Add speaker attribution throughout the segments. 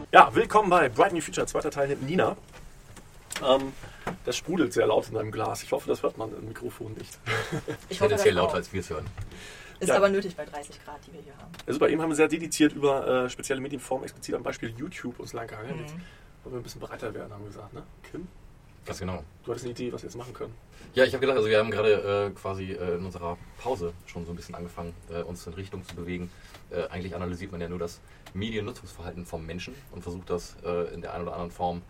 Speaker 1: Ja, willkommen bei Bright New Future, zweiter Teil mit Nina. Das sprudelt sehr laut in deinem Glas. Ich hoffe, das hört man im Mikrofon nicht.
Speaker 2: Ich hoffe,
Speaker 3: tendenziell lauter, als wir es hören.
Speaker 2: Ist aber nötig bei 30 Grad, die wir hier haben.
Speaker 1: Also bei ihm haben wir sehr dediziert über spezielle Medienformen, explizit am Beispiel YouTube uns lang gehangen. Jetzt wollen wir ein bisschen breiter werden, haben wir gesagt, ne? Kim?
Speaker 3: Ganz genau.
Speaker 1: Du hattest eine Idee, was wir jetzt machen können.
Speaker 3: Ja, ich habe gedacht, also wir haben gerade quasi in unserer Pause schon so ein bisschen angefangen, uns in Richtung zu bewegen. Eigentlich analysiert man ja nur das Mediennutzungsverhalten vom Menschen und versucht das in der einen oder anderen Form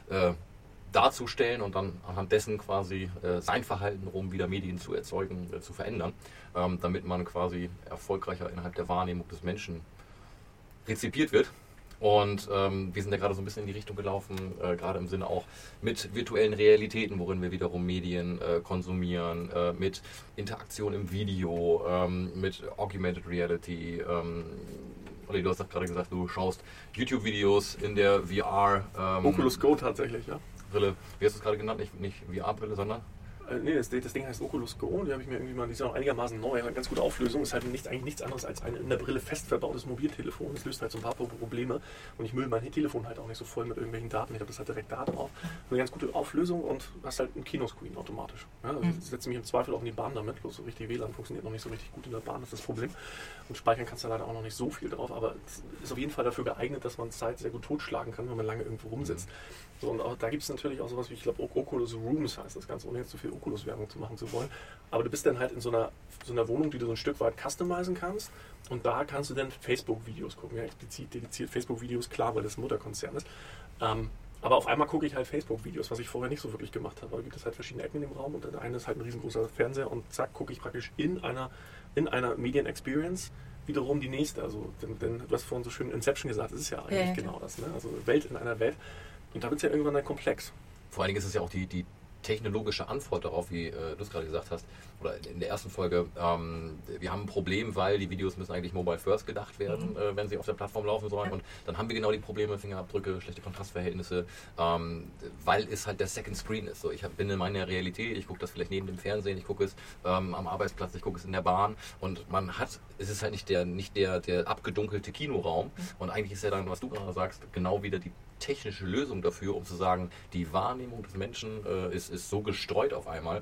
Speaker 3: darzustellen und dann anhand dessen quasi sein Verhalten, um wieder Medien zu erzeugen, zu verändern, damit man quasi erfolgreicher innerhalb der Wahrnehmung des Menschen rezipiert wird. Und wir sind ja gerade so ein bisschen in die Richtung gelaufen, gerade im Sinne auch mit virtuellen Realitäten, worin wir wiederum Medien konsumieren, mit Interaktion im Video, mit Augmented Reality. Olli, du hast gerade gesagt, du schaust YouTube-Videos in der VR.
Speaker 1: Oculus Go tatsächlich, ja.
Speaker 3: Brille. Wie hast du es gerade genannt? Nicht VR-Brille, sondern?
Speaker 1: Nee, das Ding heißt Oculus Go. Die habe ich mir irgendwie mal, die ist auch einigermaßen neu, hat eine ganz gute Auflösung. Ist halt eigentlich nichts anderes als ein in der Brille fest verbautes Mobiltelefon. Das löst halt so ein paar Probleme. Und ich müll mein Telefon halt auch nicht so voll mit irgendwelchen Daten. Ich habe das halt direkt da drauf. Eine ganz gute Auflösung und hast halt einen Kinoscreen automatisch. Ja, also ich setze mich im Zweifel auch in die Bahn damit. Bloß so richtig WLAN funktioniert noch nicht so richtig gut in der Bahn, das ist das Problem. Und speichern kannst du leider auch noch nicht so viel drauf. Aber es ist auf jeden Fall dafür geeignet, dass man Zeit sehr gut totschlagen kann, wenn man lange irgendwo rumsitzt. So, und auch da gibt es natürlich auch sowas wie, ich glaube, Oculus Rooms heißt das Ganze, ohne jetzt zu viel Oculus-Werbung zu machen zu wollen. Aber du bist dann halt in so einer Wohnung, die du so ein Stück weit customizen kannst. Und da kannst du dann Facebook-Videos gucken. Ja, explizit dediziert Facebook-Videos, klar, weil das ein Mutterkonzern ist. Aber auf einmal gucke ich halt Facebook-Videos, was ich vorher nicht so wirklich gemacht habe. Da gibt es halt verschiedene Ecken in dem Raum und der eine ist halt ein riesengroßer Fernseher und zack, gucke ich praktisch in einer Medien-Experience wiederum die nächste. Also, denn du hast vorhin so schön Inception gesagt, das ist ja eigentlich genau das. Ne? Also Welt in einer Welt. Und da wird es ja irgendwann dann komplex.
Speaker 3: Vor allen Dingen ist es ja auch die technologische Antwort darauf, wie du es gerade gesagt hast, oder in der ersten Folge, wir haben ein Problem, weil die Videos müssen eigentlich mobile first gedacht werden, wenn sie auf der Plattform laufen sollen. Und dann haben wir genau die Probleme, Fingerabdrücke, schlechte Kontrastverhältnisse, weil es halt der Second Screen ist. So, ich bin in meiner Realität, ich gucke das vielleicht neben dem Fernsehen, ich gucke es am Arbeitsplatz, ich gucke es in der Bahn und es ist halt nicht der abgedunkelte Kinoraum. Und eigentlich ist ja dann, was du gerade sagst, genau wieder die technische Lösung dafür, um zu sagen, die Wahrnehmung des Menschen ist so gestreut auf einmal,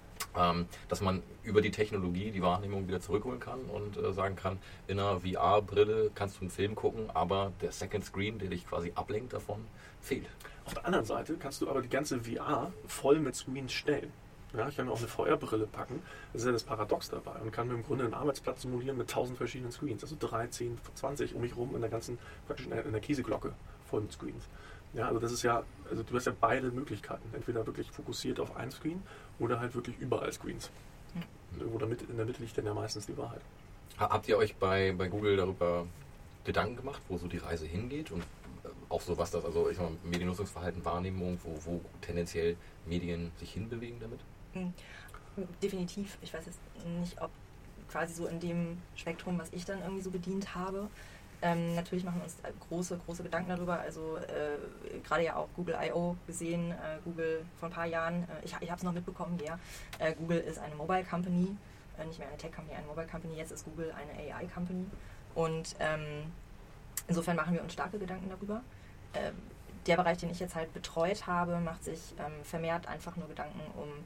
Speaker 3: dass man über die Technologie die Wahrnehmung wieder zurückholen kann und sagen kann, in einer VR-Brille kannst du einen Film gucken, aber der Second Screen, der dich quasi ablenkt davon, fehlt.
Speaker 1: Auf der anderen Seite kannst du aber die ganze VR voll mit Screens stellen. Ja, ich kann mir auch eine VR-Brille packen, das ist ja das Paradox dabei und kann mir im Grunde einen Arbeitsplatz simulieren mit 1000 verschiedenen Screens, also 3, 10, 20 um mich rum in der ganzen, praktisch in der Käseglocke voll mit Screens. Ja, also das ist ja, also du hast ja beide Möglichkeiten, entweder wirklich fokussiert auf einen Screen oder halt wirklich überall Screens. Irgendwo in der Mitte liegt dann ja meistens die Wahrheit.
Speaker 3: Habt ihr euch bei Google darüber Gedanken gemacht, wo so die Reise hingeht und auch so was das, also ich sag mal, Mediennutzungsverhalten, Wahrnehmung, wo tendenziell Medien sich hinbewegen damit?
Speaker 2: Definitiv. Ich weiß jetzt nicht, ob quasi so in dem Spektrum, was ich dann irgendwie so bedient habe. Natürlich machen wir uns große Gedanken darüber. Also gerade ja auch Google I.O. gesehen, Google vor ein paar Jahren, ich habe es noch mitbekommen, ja. Google ist eine Mobile Company, nicht mehr eine Tech Company, eine Mobile Company. Jetzt ist Google eine AI Company. Und insofern machen wir uns starke Gedanken darüber. Der Bereich, den ich jetzt halt betreut habe, macht sich vermehrt einfach nur Gedanken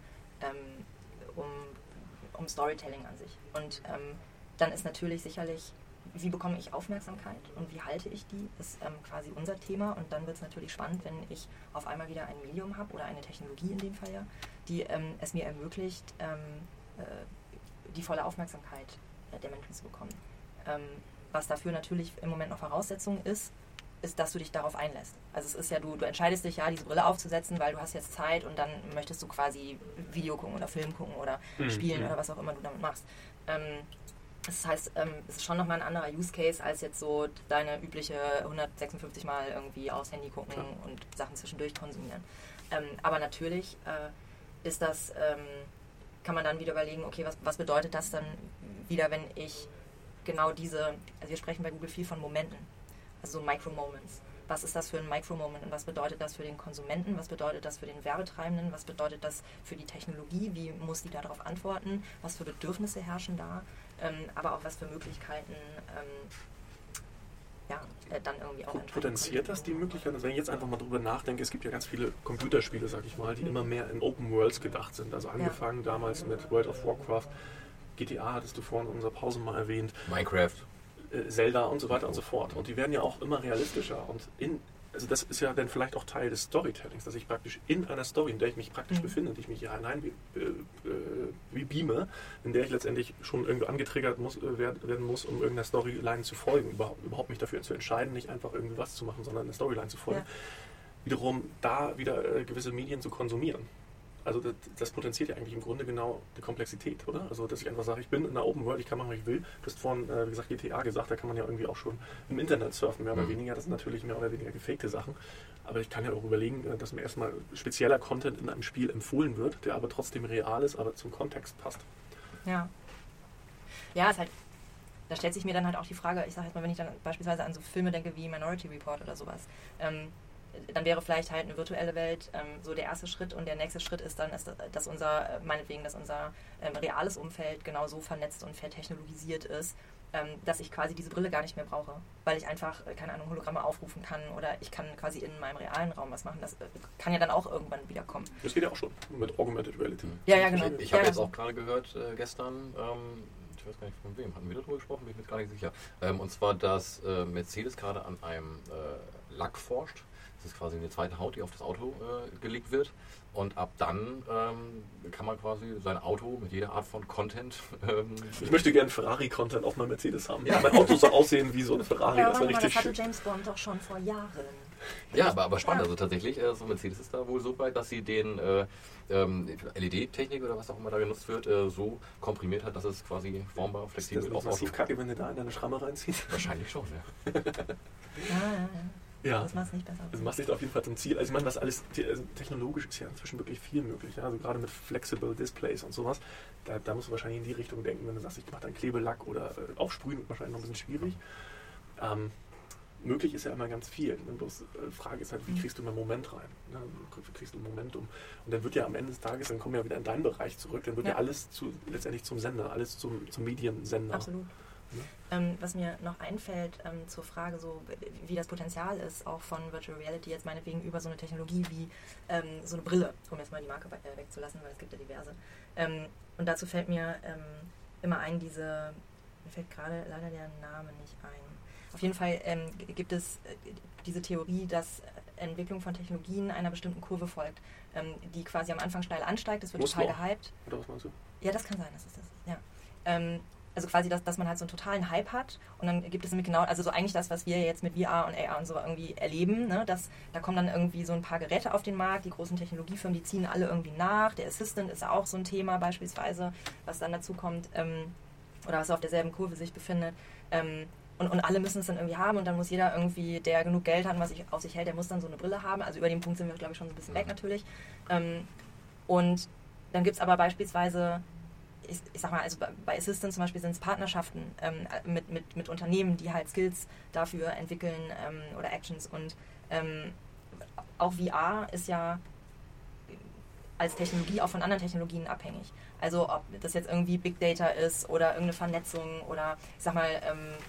Speaker 2: um Storytelling an sich. Und dann ist natürlich sicherlich, wie bekomme ich Aufmerksamkeit und wie halte ich die, ist quasi unser Thema. Und dann wird es natürlich spannend, wenn ich auf einmal wieder ein Medium habe oder eine Technologie in dem Fall ja, die es mir ermöglicht, die volle Aufmerksamkeit der Menschen zu bekommen. Was dafür natürlich im Moment noch Voraussetzung ist, dass du dich darauf einlässt. Also es ist ja, du entscheidest dich ja, diese Brille aufzusetzen, weil du hast jetzt Zeit und dann möchtest du quasi Video gucken oder Film gucken oder spielen oder was auch immer du damit machst. Das heißt, es ist schon nochmal ein anderer Use Case als jetzt so deine übliche 156 Mal irgendwie aufs Handy gucken und Sachen zwischendurch konsumieren. Aber natürlich ist das, kann man dann wieder überlegen, okay, was bedeutet das dann wieder, wenn ich genau diese, also wir sprechen bei Google viel von Momenten, also so Micro-Moments. Was ist das für ein Micro-Moment und was bedeutet das für den Konsumenten, was bedeutet das für den Werbetreibenden, was bedeutet das für die Technologie, wie muss die darauf antworten, was für Bedürfnisse herrschen da, aber auch was für Möglichkeiten dann irgendwie auch
Speaker 1: Potenziert das die Möglichkeit, also wenn ich jetzt einfach mal drüber nachdenke, es gibt ja ganz viele Computerspiele, sag ich mal, die immer mehr in Open Worlds gedacht sind. Also angefangen damals mit World of Warcraft, GTA hattest du vorhin in unserer Pause mal erwähnt.
Speaker 3: Minecraft.
Speaker 1: Zelda und so weiter und so fort. Und die werden ja auch immer realistischer. Und also das ist ja dann vielleicht auch Teil des Storytellings, dass ich praktisch in einer Story, in der ich mich praktisch befinde, in die ich mich hier hinein beame, in der ich letztendlich schon irgendwie angetriggert werden muss, um irgendeiner Storyline zu folgen, überhaupt mich dafür zu entscheiden, nicht einfach irgendwie was zu machen, sondern einer Storyline zu folgen. Ja. Wiederum da wieder gewisse Medien zu konsumieren. Also das potenziert ja eigentlich im Grunde genau die Komplexität, oder? Also dass ich einfach sage, ich bin in einer Open World, ich kann machen, was ich will. Du hast vorhin, wie gesagt, GTA gesagt, da kann man ja irgendwie auch schon im Internet surfen, mehr oder weniger. Das sind natürlich mehr oder weniger gefakte Sachen. Aber ich kann ja auch überlegen, dass mir erstmal spezieller Content in einem Spiel empfohlen wird, der aber trotzdem real ist, aber zum Kontext passt.
Speaker 2: Ja. Ja, ist halt, da stellt sich mir dann halt auch die Frage, ich sage jetzt mal, wenn ich dann beispielsweise an so Filme denke wie Minority Report oder sowas, dann wäre vielleicht halt eine virtuelle Welt so der erste Schritt und der nächste Schritt ist dann, dass unser reales Umfeld genau so vernetzt und vertechnologisiert ist, dass ich quasi diese Brille gar nicht mehr brauche, weil ich einfach, keine Ahnung, Hologramme aufrufen kann oder ich kann quasi in meinem realen Raum was machen. Das kann ja dann auch irgendwann wieder kommen.
Speaker 1: Das geht ja auch schon mit Augmented Reality.
Speaker 2: Ja, genau.
Speaker 3: Ich habe jetzt auch gerade gehört, gestern, ich weiß gar nicht von wem, hatten wir darüber gesprochen, bin ich mir gar nicht sicher. Und zwar, dass Mercedes gerade an einem Lack forscht. Das ist quasi eine zweite Haut, die auf das Auto gelegt wird. Und ab dann kann man quasi sein Auto mit jeder Art von Content...
Speaker 1: ich möchte gerne Ferrari-Content auf meinem Mercedes haben. Ja. Mein Auto soll aussehen wie so eine Ferrari.
Speaker 2: Ja, das hatte James Bond doch schon vor Jahren.
Speaker 3: Ja, aber spannend. Also tatsächlich, so Mercedes ist da wohl so weit, dass sie den LED-Technik oder was auch immer da genutzt wird, so komprimiert hat, dass es quasi formbar, flexibel
Speaker 1: ist. Das ist massiv kacke, wenn du da in deine Schramme reinziehst.
Speaker 3: Wahrscheinlich schon, ja.
Speaker 1: Ja,
Speaker 2: das macht es nicht besser.
Speaker 1: Das macht sich auf jeden Fall zum Ziel. Also ich meine, was alles technologisch ist ja inzwischen wirklich viel möglich. Ja? Also gerade mit Flexible Displays und sowas, da musst du wahrscheinlich in die Richtung denken, wenn du sagst, ich mache dann Klebelack oder aufsprühen, wahrscheinlich noch ein bisschen schwierig. Möglich ist ja immer ganz viel. Bloß Frage ist halt, wie kriegst du mal Moment rein? Ne? Wie kriegst du Momentum? Und dann wird ja am Ende des Tages, dann kommen wir ja wieder in deinen Bereich zurück, dann wird ja alles letztendlich zum Sender, alles zum Mediensender.
Speaker 2: Absolut. Was mir noch einfällt zur Frage, so wie das Potenzial ist, auch von Virtual Reality jetzt meinetwegen über so eine Technologie wie so eine Brille, um jetzt mal die Marke wegzulassen, weil es gibt ja diverse. Und dazu fällt mir immer ein, mir fällt gerade leider der Name nicht ein. Auf jeden Fall gibt es diese Theorie, dass Entwicklung von Technologien einer bestimmten Kurve folgt, die quasi am Anfang steil ansteigt, das wird total gehypt.
Speaker 1: Oder was meinst du?
Speaker 2: Ja, das kann sein, das ist das. Ja. Also quasi, dass man halt so einen totalen Hype hat und dann gibt es nämlich genau, also so eigentlich das, was wir jetzt mit VR und AR und so irgendwie erleben, ne? Da kommen dann irgendwie so ein paar Geräte auf den Markt, die großen Technologiefirmen, die ziehen alle irgendwie nach, der Assistant ist auch so ein Thema beispielsweise, was dann dazu kommt oder was auf derselben Kurve sich befindet und alle müssen es dann irgendwie haben und dann muss jeder irgendwie, der genug Geld hat und was auf sich hält, der muss dann so eine Brille haben, also über den Punkt sind wir glaube ich schon so ein bisschen weg natürlich und dann gibt es aber beispielsweise ich sag mal, also bei Assistant zum Beispiel sind es Partnerschaften mit Unternehmen, die halt Skills dafür entwickeln oder Actions und auch VR ist ja als Technologie auch von anderen Technologien abhängig. Also ob das jetzt irgendwie Big Data ist oder irgendeine Vernetzung oder ich sag mal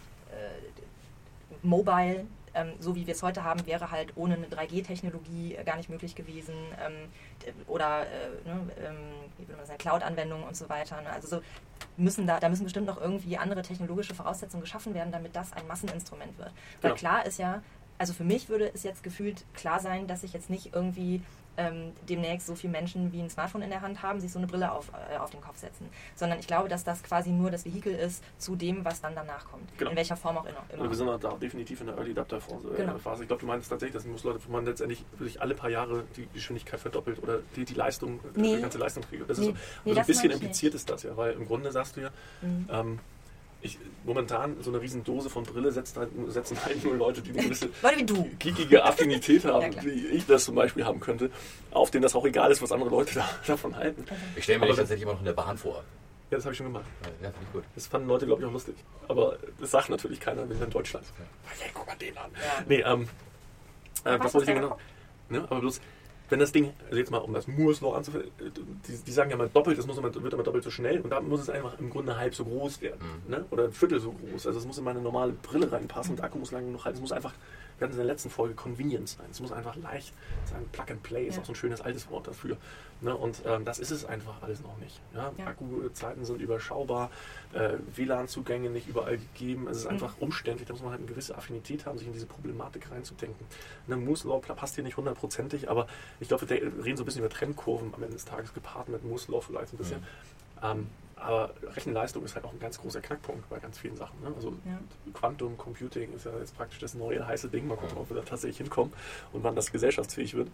Speaker 2: Mobile, so wie wir es heute haben, wäre halt ohne eine 3G-Technologie gar nicht möglich gewesen oder wie würde man sagen, Cloud-Anwendungen und so weiter. Ne? Also so müssen da müssen bestimmt noch irgendwie andere technologische Voraussetzungen geschaffen werden, damit das ein Masseninstrument wird. Weil klar ist ja, also für mich würde es jetzt gefühlt klar sein, dass ich jetzt nicht irgendwie demnächst so viele Menschen wie ein Smartphone in der Hand haben, sich so eine Brille auf den Kopf setzen. Sondern ich glaube, dass das quasi nur das Vehikel ist zu dem, was dann danach kommt. Genau. In welcher Form auch immer.
Speaker 1: Also wir sind da definitiv in der Early Adapter Phase.
Speaker 2: Genau.
Speaker 1: Ich glaube, du meinst tatsächlich, dass muss Leute, wo man letztendlich sich alle paar Jahre die Geschwindigkeit verdoppelt oder die Leistung, die ganze Leistung kriegt. Das ist so, also ein bisschen impliziert ist das ja, weil im Grunde sagst du ja, momentan so eine riesen Dose von Brille setzen halt nur Leute, die eine gewisse geekige Affinität haben, die ich das zum Beispiel haben könnte, auf denen das auch egal ist, was andere Leute davon halten.
Speaker 3: Ich stelle mir dich tatsächlich immer noch in der Bahn vor.
Speaker 1: Ja, das habe ich schon gemacht.
Speaker 3: Ja, finde ich gut.
Speaker 1: Das fanden Leute, glaube ich, auch lustig. Aber das sagt natürlich keiner, wenn wir in Deutschland sind. Ja, guck mal den an. Ja. Nee, was wollte ich denn genau? Ne, aber bloß, wenn das Ding, also jetzt mal um das Moore's Law anzufangen, die sagen ja mal doppelt, wird immer doppelt so schnell und da muss es einfach im Grunde halb so groß werden. Ne? Oder ein Viertel so groß. Also es muss in meine normale Brille reinpassen und der Akku muss lang genug halten. Es muss einfach, wir hatten es in der letzten Folge, Convenience sein. Es muss einfach leicht sein. Plug and Play ist auch so ein schönes altes Wort dafür. Ne? Und das ist es einfach alles noch nicht. Ja? Akkuzeiten sind überschaubar, WLAN-Zugänge nicht überall gegeben. Es ist einfach umständlich, da muss man halt eine gewisse Affinität haben, sich in diese Problematik reinzudenken. Ne? Moore's Law passt hier nicht hundertprozentig, aber ich glaube, wir reden so ein bisschen über Trendkurven am Ende des Tages, gepaart mit Moore's Law vielleicht ein bisschen. Aber Rechenleistung ist halt auch ein ganz großer Knackpunkt bei ganz vielen Sachen. Ne? Also Quantum Computing ist ja jetzt praktisch das neue heiße Ding. Mal gucken, ob wir da tatsächlich hinkommen und wann das gesellschaftsfähig wird.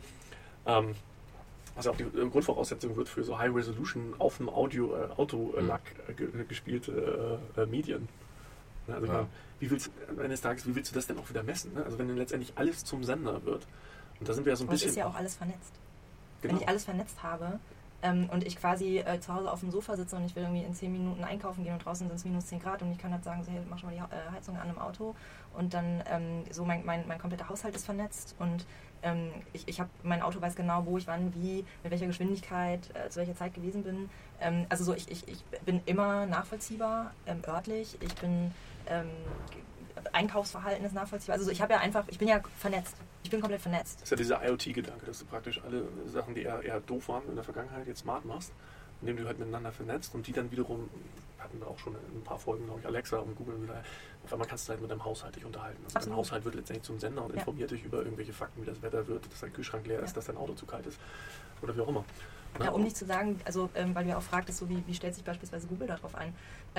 Speaker 1: Was ja auch die Grundvoraussetzung wird für so High-Resolution auf dem Autolack gespielte Medien. Also wie willst du das denn auch wieder messen? Ne? Also wenn dann letztendlich alles zum Sender wird. Und da sind wir ja so ein bisschen...
Speaker 2: Es ist ja auch alles vernetzt.
Speaker 1: Genau.
Speaker 2: Wenn ich alles vernetzt habe und ich quasi zu Hause auf dem Sofa sitze und ich will irgendwie in 10 Minuten einkaufen gehen und draußen sind es minus 10 Grad und ich kann halt sagen, so, hey, mach schon mal die Heizung an im Auto und dann so mein kompletter Haushalt ist vernetzt und mein Auto weiß genau, wo ich wann, wie, mit welcher Geschwindigkeit, zu welcher Zeit gewesen bin. Also so, ich bin immer nachvollziehbar, örtlich, ich bin Einkaufsverhalten ist nachvollziehbar. Also ich bin ja vernetzt. Ich bin komplett vernetzt.
Speaker 1: Das ist ja dieser IoT-Gedanke, dass du praktisch alle Sachen, die eher doof waren in der Vergangenheit, jetzt smart machst, indem du halt miteinander vernetzt und die dann wiederum, hatten wir auch schon in ein paar Folgen, glaube ich, Alexa und Google wieder, auf einmal kannst du halt mit deinem Haushalt dich unterhalten. Also dein Haushalt wird letztendlich zum Sender und informiert dich über irgendwelche Fakten, wie das Wetter wird, dass dein Kühlschrank leer ist, dass dein Auto zu kalt ist oder wie auch immer.
Speaker 2: Ja, um nicht zu sagen, also weil du ja auch fragtest, so wie stellt sich beispielsweise Google darauf ein,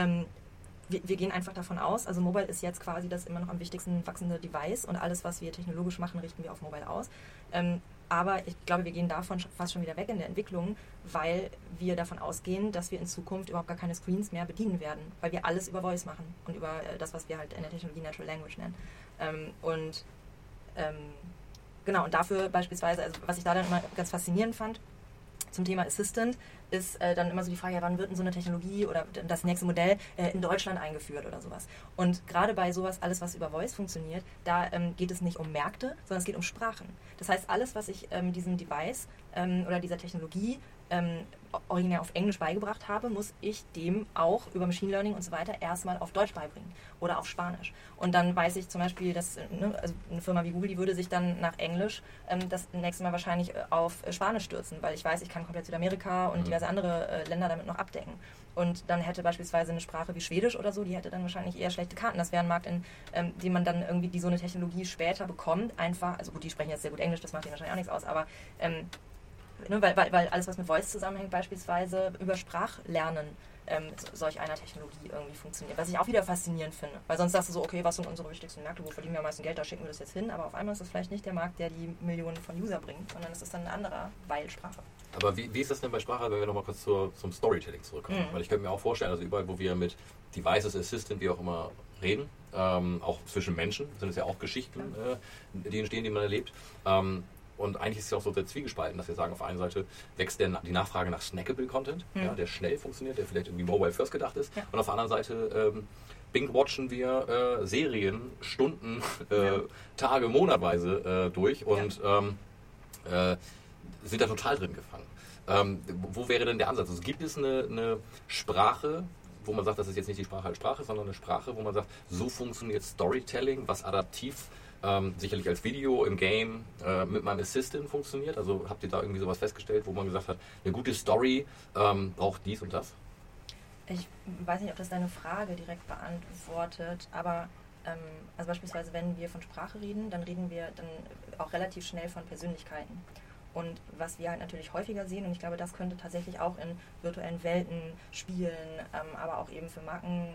Speaker 2: wir gehen einfach davon aus, also Mobile ist jetzt quasi das immer noch am wichtigsten wachsende Device und alles, was wir technologisch machen, richten wir auf Mobile aus. Aber ich glaube, wir gehen davon fast schon wieder weg in der Entwicklung, weil wir davon ausgehen, dass wir in Zukunft überhaupt gar keine Screens mehr bedienen werden, weil wir alles über Voice machen und über das, was wir halt in der Technologie Natural Language nennen. Genau, und dafür beispielsweise, also was ich da dann immer ganz faszinierend fand, zum Thema Assistant, ist dann immer so die Frage, ja, wann wird denn so eine Technologie oder das nächste Modell in Deutschland eingeführt oder sowas. Und gerade bei sowas, alles was über Voice funktioniert, da geht es nicht um Märkte, sondern es geht um Sprachen. Das heißt, alles, was ich diesem Device oder dieser Technologie originär auf Englisch beigebracht habe, muss ich dem auch über Machine Learning und so weiter erstmal auf Deutsch beibringen oder auf Spanisch. Und dann weiß ich zum Beispiel, dass also eine Firma wie Google, die würde sich dann nach Englisch das nächste Mal wahrscheinlich auf Spanisch stürzen, weil ich weiß, ich kann komplett Südamerika und diverse andere Länder damit noch abdecken. Und dann hätte beispielsweise eine Sprache wie Schwedisch oder so, die hätte dann wahrscheinlich eher schlechte Karten. Das wäre ein Markt, in dem man dann irgendwie so eine Technologie später bekommt. Einfach, also gut, die sprechen jetzt sehr gut Englisch, das macht ihnen wahrscheinlich auch nichts aus, aber weil alles, was mit Voice zusammenhängt, beispielsweise über Sprachlernen solch einer Technologie irgendwie funktioniert. Was ich auch wieder faszinierend finde. Weil sonst sagst du so, okay, was sind unsere wichtigsten Märkte, wo verdienen wir am meisten Geld, da schicken wir das jetzt hin. Aber auf einmal ist das vielleicht nicht der Markt, der die Millionen von User bringt, sondern es ist dann ein anderer, weil Sprache.
Speaker 3: Aber wie ist das denn bei Sprache, wenn wir nochmal kurz zum Storytelling zurückkommen? Weil ich könnte mir auch vorstellen, also überall, wo wir mit Devices, Assistant, wie auch immer reden, auch zwischen Menschen, sind es ja auch Geschichten, die entstehen, die man erlebt. Und eigentlich ist es ja auch so sehr zwiegespalten, dass wir sagen, auf der einen Seite wächst die Nachfrage nach snackable Content, der schnell funktioniert, der vielleicht irgendwie mobile first gedacht ist. Ja. Und auf der anderen Seite binge-watchen wir Serien Stunden, Tage, monatweise durch und sind da total drin gefangen. Wo wäre denn der Ansatz? Also gibt es eine Sprache, wo man sagt, das ist jetzt nicht die Sprache als Sprache, sondern eine Sprache, wo man sagt, so funktioniert Storytelling, was adaptiv sicherlich als Video im Game mit meinem Assistant funktioniert? Also habt ihr da irgendwie sowas festgestellt, wo man gesagt hat, eine gute Story braucht dies und das?
Speaker 2: Ich weiß nicht, ob das deine Frage direkt beantwortet, aber also beispielsweise, wenn wir von Sprache reden, dann reden wir dann auch relativ schnell von Persönlichkeiten. Und was wir halt natürlich häufiger sehen, und ich glaube, das könnte tatsächlich auch in virtuellen Welten, Spielen, aber auch eben für Marken,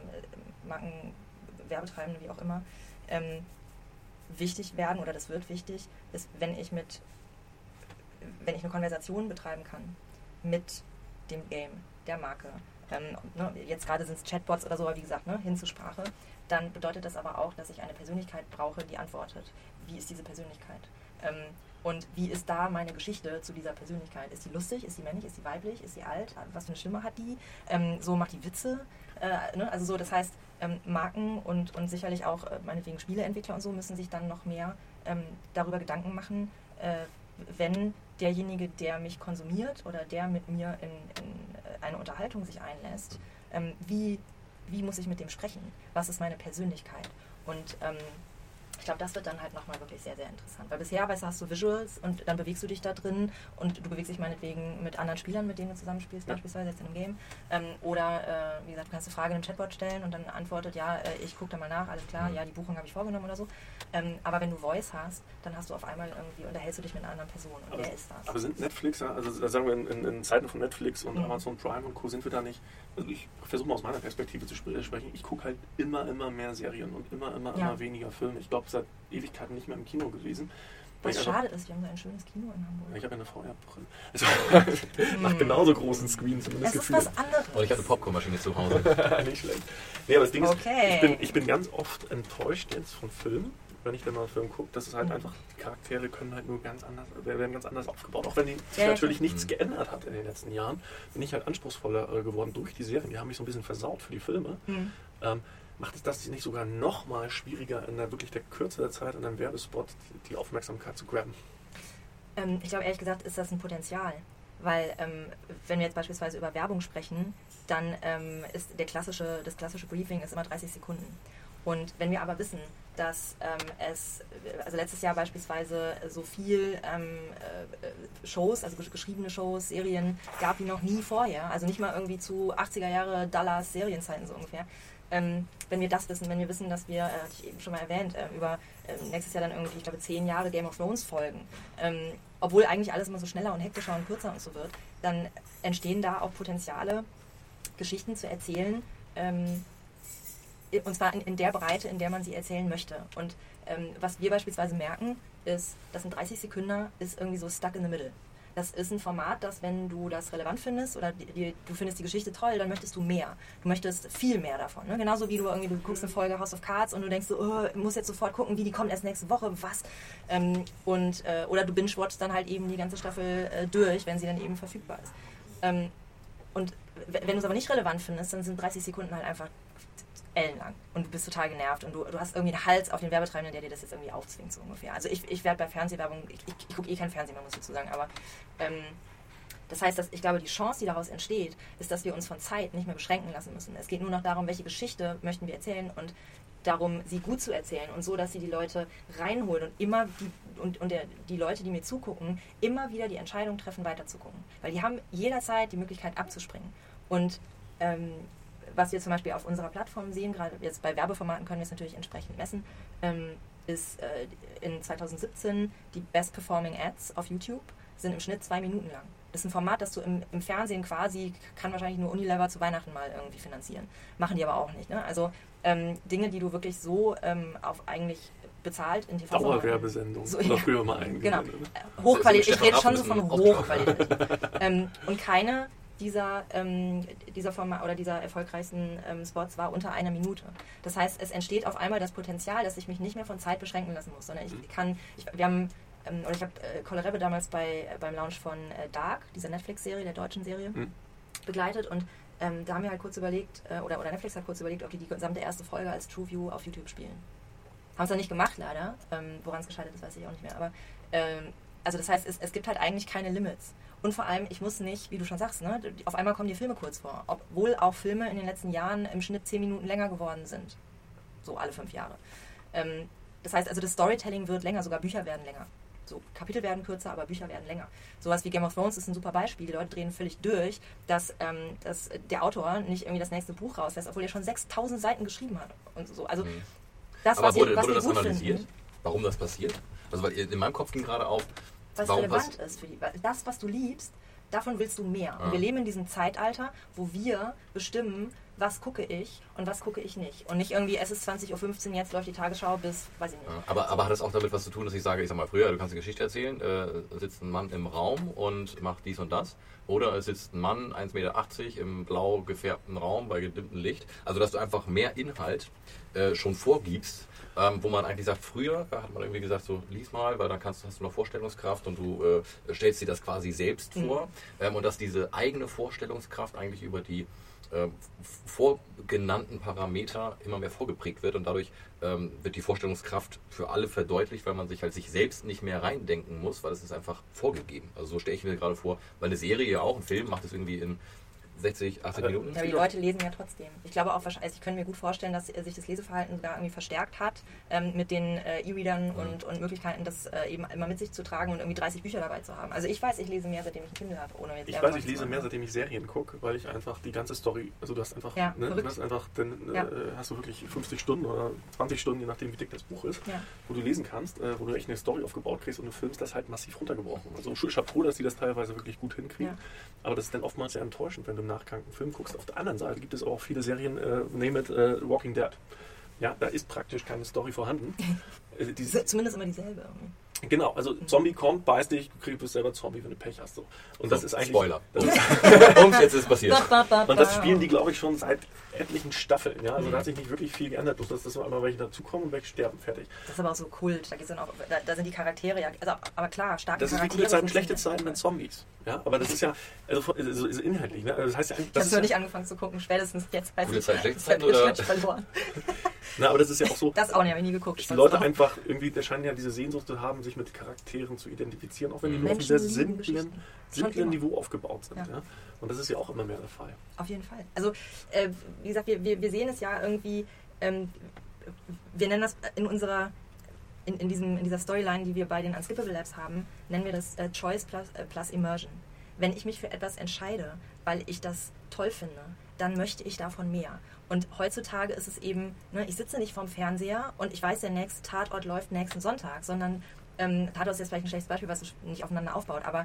Speaker 2: Werbetreibende, wie auch immer, wichtig werden, oder das wird wichtig, ist, wenn ich eine Konversation betreiben kann mit dem Game, der Marke. Jetzt gerade sind es Chatbots oder so, aber wie gesagt, hin zur Sprache. Dann bedeutet das aber auch, dass ich eine Persönlichkeit brauche, die antwortet. Wie ist diese Persönlichkeit? Und wie ist da meine Geschichte zu dieser Persönlichkeit? Ist sie lustig? Ist sie männlich? Ist sie weiblich? Ist sie alt? Was für eine Stimme hat die? So macht die Witze? Also so, das heißt, Marken und sicherlich auch meinetwegen Spieleentwickler und so müssen sich dann noch mehr darüber Gedanken machen, wenn derjenige, der mich konsumiert oder der mit mir in eine Unterhaltung sich einlässt, wie muss ich mit dem sprechen? Was ist meine Persönlichkeit? Und ich glaube, das wird dann halt nochmal wirklich sehr, sehr interessant. Weil bisher, hast du Visuals und dann bewegst du dich da drin und du bewegst dich meinetwegen mit anderen Spielern, mit denen du zusammenspielst, beispielsweise jetzt in einem Game. Oder, wie gesagt, du kannst eine Frage in einem Chatbot stellen und dann antwortet, ich gucke da mal nach, alles klar, die Buchung habe ich vorgenommen oder so. Aber wenn du Voice hast, dann hast du auf einmal irgendwie, unterhältst du dich mit einer anderen Person. Und wer ist das?
Speaker 1: Aber sind Netflix, also sagen wir in Zeiten von Netflix und Amazon Prime und Co. sind wir da nicht, also ich versuche mal aus meiner Perspektive zu sprechen, ich gucke halt immer mehr Serien und immer weniger Filme. Ich glaube, seit Ewigkeiten nicht mehr im Kino gewesen.
Speaker 2: Was schade ist, wir haben so ein schönes Kino in Hamburg.
Speaker 1: Ich habe ja eine VR-Brille. Also, macht genauso großen Screen zumindest.
Speaker 2: Es ist was anderes.
Speaker 3: Und ich habe eine Popcornmaschine zu Hause.
Speaker 1: Nicht schlecht. Nee, aber das Ding ist, ich bin ganz oft enttäuscht jetzt von Filmen, wenn ich dann mal einen Film gucke, dass es halt einfach, die Charaktere können halt nur werden ganz anders aufgebaut. Auch wenn sich natürlich nichts geändert hat in den letzten Jahren, bin ich halt anspruchsvoller geworden durch die Serien. Die haben mich so ein bisschen versaut für die Filme. Macht es das nicht sogar noch mal schwieriger, in der Kürze der Zeit in einem Werbespot die Aufmerksamkeit zu grabben?
Speaker 2: Ich glaube, ehrlich gesagt, ist das ein Potenzial. Weil, wenn wir jetzt beispielsweise über Werbung sprechen, dann ist das klassische Briefing ist immer 30 Sekunden. Und wenn wir aber wissen, dass also letztes Jahr beispielsweise so viel Shows, also geschriebene Shows, Serien gab wie noch nie vorher, also nicht mal irgendwie zu 80er Jahre Dallas Serienzeiten so ungefähr. Wenn wir das wissen, wenn wir wissen, dass wir, hatte ich eben schon mal erwähnt, über nächstes Jahr dann irgendwie, ich glaube, 10 Jahre Game of Thrones folgen, obwohl eigentlich alles immer so schneller und hektischer und kürzer und so wird, dann entstehen da auch Potenziale, Geschichten zu erzählen, und zwar in der Breite, in der man sie erzählen möchte. Und was wir beispielsweise merken, ist, dass ein 30 Sekunden ist irgendwie so stuck in the middle. Das ist ein Format, das, wenn du das relevant findest oder du findest die Geschichte toll, dann möchtest du mehr. Du möchtest viel mehr davon. Ne? Genauso wie du guckst eine Folge House of Cards und du denkst so, ich muss jetzt sofort gucken, die kommt erst nächste Woche, was? Oder du binge-watchst dann halt eben die ganze Staffel durch, wenn sie dann eben verfügbar ist. Und wenn du es aber nicht relevant findest, dann sind 30 Sekunden halt einfach ellenlang und du bist total genervt und du hast irgendwie einen Hals auf den Werbetreibenden, der dir das jetzt irgendwie aufzwingt, so ungefähr. Also ich werde bei Fernsehwerbung, ich gucke kein Fernsehen mehr, muss ich dazu sagen, aber das heißt, dass ich glaube, die Chance, die daraus entsteht, ist, dass wir uns von Zeit nicht mehr beschränken lassen müssen. Es geht nur noch darum, welche Geschichte möchten wir erzählen und darum, sie gut zu erzählen und so, dass sie die Leute reinholen und die Leute, die mir zugucken, immer wieder die Entscheidung treffen, weiterzugucken. Weil die haben jederzeit die Möglichkeit abzuspringen. Und was wir zum Beispiel auf unserer Plattform sehen, gerade jetzt bei Werbeformaten können wir es natürlich entsprechend messen, ist in 2017 die Best Performing Ads auf YouTube sind im Schnitt 2 Minuten lang. Das ist ein Format, das du im Fernsehen quasi, kann wahrscheinlich nur Unilever zu Weihnachten mal irgendwie finanzieren. Machen die aber auch nicht. Ne? Also Dinge, die du wirklich so auf eigentlich bezahlt in TV.
Speaker 1: Dauerwerbesendung. So, ja. Früher mal eingeblendet.
Speaker 2: Genau. Hochqualität. Ich rede schon so von Hochqualität. Und keine dieser Format oder dieser erfolgreichsten Spots war unter 1 Minute. Das heißt, es entsteht auf einmal das Potenzial, dass ich mich nicht mehr von Zeit beschränken lassen muss, sondern ich habe Kollege damals beim Launch von Dark, dieser Netflix-Serie, der deutschen Serie, begleitet und da haben wir halt kurz überlegt, oder Netflix hat kurz überlegt, ob die gesamte erste Folge als TrueView auf YouTube spielen. Haben es dann nicht gemacht, leider. Woran es gescheitert ist, weiß ich auch nicht mehr. Aber also das heißt, es gibt halt eigentlich keine Limits. Und vor allem, ich muss nicht, wie du schon sagst, ne, auf einmal kommen die Filme kurz vor. Obwohl auch Filme in den letzten Jahren im Schnitt 10 Minuten länger geworden sind. So alle 5 Jahre. Das heißt also, das Storytelling wird länger, sogar Bücher werden länger. So, Kapitel werden kürzer, aber Bücher werden länger. Sowas wie Game of Thrones ist ein super Beispiel. Die Leute drehen völlig durch, dass der Autor nicht irgendwie das nächste Buch rauslässt, obwohl er schon 6000 Seiten geschrieben hat. Und so. Also, das,
Speaker 3: aber wurde
Speaker 2: wir
Speaker 3: das
Speaker 2: gut
Speaker 3: analysiert?
Speaker 2: Finden,
Speaker 3: warum das passiert? Also, weil in meinem Kopf ging gerade auf,
Speaker 2: was relevant ist für die. Das, was du liebst, davon willst du mehr. Und wir leben in diesem Zeitalter, wo wir bestimmen, was gucke ich und was gucke ich nicht. Und nicht irgendwie, es ist 20.15 Uhr, jetzt läuft die Tagesschau bis, weiß ich nicht.
Speaker 3: Aber hat das auch damit was zu tun, dass ich sage, ich sag mal, früher, du kannst eine Geschichte erzählen, sitzt ein Mann im Raum und macht dies und das. Oder es sitzt ein Mann, 1,80 Meter, im blau gefärbten Raum bei gedimmtem Licht. Also, dass du einfach mehr Inhalt schon vorgibst, wo man eigentlich sagt, früher hat man irgendwie gesagt, so lies mal, weil dann hast du noch Vorstellungskraft und du stellst dir das quasi selbst vor. Und dass diese eigene Vorstellungskraft eigentlich über die vorgenannten Parameter immer mehr vorgeprägt wird und dadurch wird die Vorstellungskraft für alle verdeutlicht, weil man sich halt sich selbst nicht mehr reindenken muss, weil es ist einfach vorgegeben. Also so stelle ich mir gerade vor, weil eine Serie ja auch, ein Film macht es irgendwie in 60, 80 Minuten.
Speaker 2: Ja, aber die Leute lesen ja trotzdem. Ich glaube auch, also ich könnte mir gut vorstellen, dass sich das Leseverhalten da irgendwie verstärkt hat mit den E-Readern und Möglichkeiten, das eben immer mit sich zu tragen und irgendwie 30 Bücher dabei zu haben. Also ich weiß, ich lese mehr, seitdem ich ein Kindle habe.
Speaker 1: Ich lese mehr, seitdem ich Serien gucke, weil ich einfach die ganze Story, also du hast einfach, hast du wirklich 50 Stunden oder 20 Stunden, je nachdem wie dick das Buch ist, wo du lesen kannst, wo du echt eine Story aufgebaut kriegst und du filmst das halt massiv runtergebrochen. Also Chapeau, dass die das teilweise wirklich gut hinkriegen, aber das ist dann oftmals sehr enttäuschend, wenn du Nachgang einen Film guckst. Auf der anderen Seite gibt es auch viele Serien, name it Walking Dead. Ja, da ist praktisch keine Story vorhanden.
Speaker 2: Zumindest immer dieselbe.
Speaker 1: Genau, also Zombie kommt, beißt dich, du bist selber Zombie, wenn du Pech hast. So. Und das ist eigentlich...
Speaker 3: Spoiler. Und jetzt ist es passiert.
Speaker 1: Und das spielen die, glaube ich, schon seit etlichen Staffeln. Ja? Also da hat sich nicht wirklich viel geändert. Bloß, dass das einmal welche dazukommen und wegsterben, fertig.
Speaker 2: Das ist aber auch so Kult. Da geht's dann auch, da sind die Charaktere ja... Also, aber klar, starke
Speaker 1: das
Speaker 2: Charaktere...
Speaker 1: Das ist wie gute Zeiten, schlechte Zeiten mit Zombies. Ja? Aber das ist ja... Also ist inhaltlich. Ne? Also das heißt ja eigentlich...
Speaker 2: Ich habe noch nicht angefangen zu gucken. Spätestens jetzt weiß
Speaker 3: gute
Speaker 2: ich...
Speaker 3: Zeit, schlechte Zeiten oder...
Speaker 2: verloren.
Speaker 1: Na, aber das ist ja auch so...
Speaker 2: Das auch nicht, habe ich nie geguckt.
Speaker 1: Die Leute einfach irgendwie... Da scheinen ja diese Sehnsucht zu haben, sich mit Charakteren zu identifizieren, auch wenn die nur auf einem sehr simplen Niveau aufgebaut sind. Ja. Und das ist ja auch immer mehr der Fall.
Speaker 2: Auf jeden Fall. Also, wie gesagt, wir sehen es ja irgendwie, wir nennen das in dieser Storyline, die wir bei den Unskippable Labs haben, nennen wir das Choice plus Immersion. Wenn ich mich für etwas entscheide, weil ich das toll finde, dann möchte ich davon mehr. Und heutzutage ist es eben, ne, ich sitze nicht vorm Fernseher und ich weiß, der nächste Tatort läuft nächsten Sonntag, sondern Tatort ist jetzt vielleicht ein schlechtes Beispiel, was es nicht aufeinander aufbaut, aber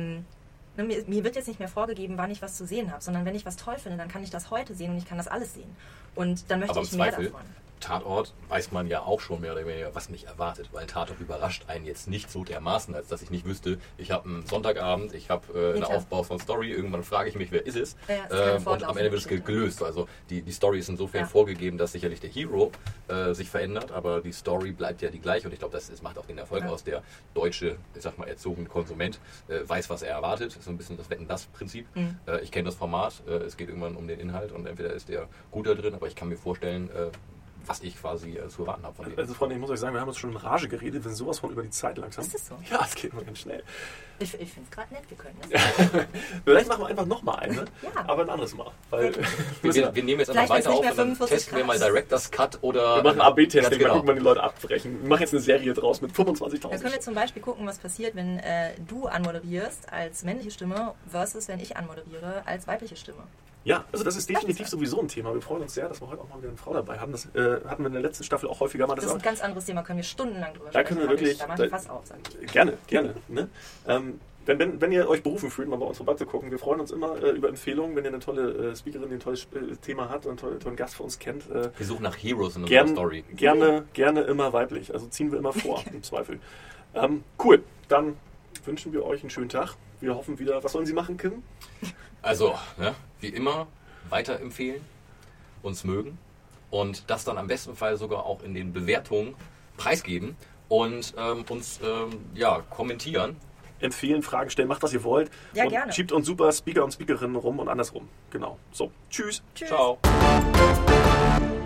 Speaker 2: mir wird jetzt nicht mehr vorgegeben, wann ich was zu sehen habe, sondern wenn ich was toll finde, dann kann ich das heute sehen und ich kann das alles sehen. Und dann möchte ich mehr davon.
Speaker 3: Tatort weiß man ja auch schon mehr oder weniger, was mich erwartet, weil Tatort überrascht einen jetzt nicht so dermaßen, als dass ich nicht wüsste, ich habe einen Sonntagabend, ich habe einen Aufbau von Story, irgendwann frage ich mich, wer ist es? Und am Ende wird es gelöst. Also die Story ist insofern vorgegeben, dass sicherlich der Hero sich verändert, aber die Story bleibt ja die gleiche und ich glaube, das macht auch den Erfolg aus. Der deutsche, ich sag mal, erzogene Konsument weiß, was er erwartet. Das ist so ein bisschen das Wetten-das-Prinzip. Ich kenne das Format, es geht irgendwann um den Inhalt und entweder ist der gut da drin, aber ich kann mir vorstellen, was ich quasi zu erwarten habe von denen.
Speaker 1: Also Freunde, ich muss euch sagen, wir haben uns schon in Rage geredet, wir sind sowas von über die Zeit langsam.
Speaker 2: Ist das so?
Speaker 1: Ja, es geht mal ganz schnell.
Speaker 2: Ich finde es gerade nett, wir können das.
Speaker 1: Vielleicht machen wir einfach nochmal eine,
Speaker 2: ja.
Speaker 1: Aber ein anderes Mal. Weil
Speaker 3: wir nehmen jetzt einfach weiter auf und dann testen wir mal Director's Cut oder...
Speaker 1: Wir machen AB-Testing, mal gucken, wann die Leute abbrechen. Wir machen jetzt eine Serie draus mit 25.000.
Speaker 2: Da können wir zum Beispiel gucken, was passiert, wenn du anmoderierst als männliche Stimme versus wenn ich anmoderiere als weibliche Stimme.
Speaker 1: Ja, also das ist definitiv sowieso ein Thema. Wir freuen uns sehr, dass wir heute auch mal wieder eine Frau dabei haben. Das hatten wir in der letzten Staffel auch häufiger mal.
Speaker 2: Das ist ein ganz anderes Thema, können wir stundenlang drüber
Speaker 1: sprechen. Da können wir wirklich...
Speaker 2: Da mache ich fast auf.
Speaker 1: Gerne. Ne? Wenn ihr euch berufen fühlt, mal bei uns vorbeizugucken, wir freuen uns immer über Empfehlungen, wenn ihr eine tolle Speakerin, die ein tolles Thema hat und einen tollen Gast für uns kennt.
Speaker 3: Wir suchen nach Heroes in unserer Story.
Speaker 1: Gerne immer weiblich, also ziehen wir immer vor, im Zweifel. Cool, dann wünschen wir euch einen schönen Tag. Wir hoffen wieder, was sollen Sie machen, Kim?
Speaker 3: Also, wie immer, weiterempfehlen, uns mögen und das dann am besten Fall sogar auch in den Bewertungen preisgeben und uns kommentieren.
Speaker 1: Empfehlen, Fragen stellen, macht was ihr wollt.
Speaker 2: Ja,
Speaker 1: und
Speaker 2: gerne.
Speaker 1: Schiebt uns super Speaker und Speakerinnen rum und andersrum. Genau. So, tschüss.
Speaker 2: Tschüss.
Speaker 3: Ciao.